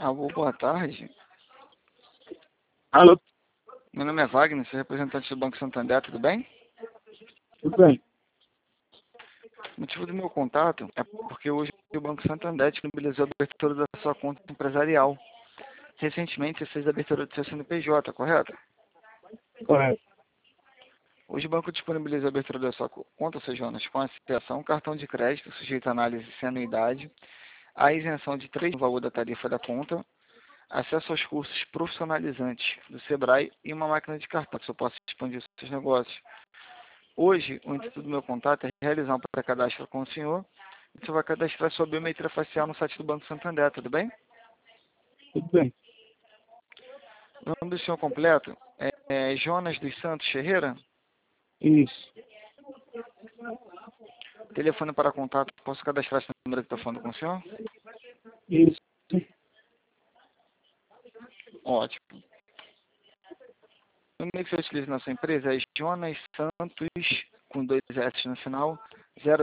Alô, boa tarde. Alô, Meu nome é Wagner, sou representante do Banco Santander, tudo bem? tudo bem? O motivo do meu contato é porque hoje o Banco Santander disponibilizou a abertura da sua conta empresarial. Recentemente você fez a abertura do seu CNPJ, correto? Correto. Hoje o banco disponibilizou a abertura da sua conta, seu Jonas, com acesso a um cartão de crédito sujeito à análise sem anuidade, a isenção de 3 no valor da tarifa da conta, acesso aos cursos profissionalizantes do Sebrae e uma máquina de cartão que você possa expandir os seus negócios. Hoje, o intuito do meu contato é realizar um pré-cadastro com o senhor. Você vai cadastrar sua biometria facial no site do Banco Santander, tudo bem? Tudo bem. O nome do senhor completo é Jonas dos Santos Ferreira. Isso. Telefone para contato, posso cadastrar esse número que está falando com o senhor? Isso. Ótimo. O número que você utiliza na sua empresa é Jonas Santos, com 2 S no final,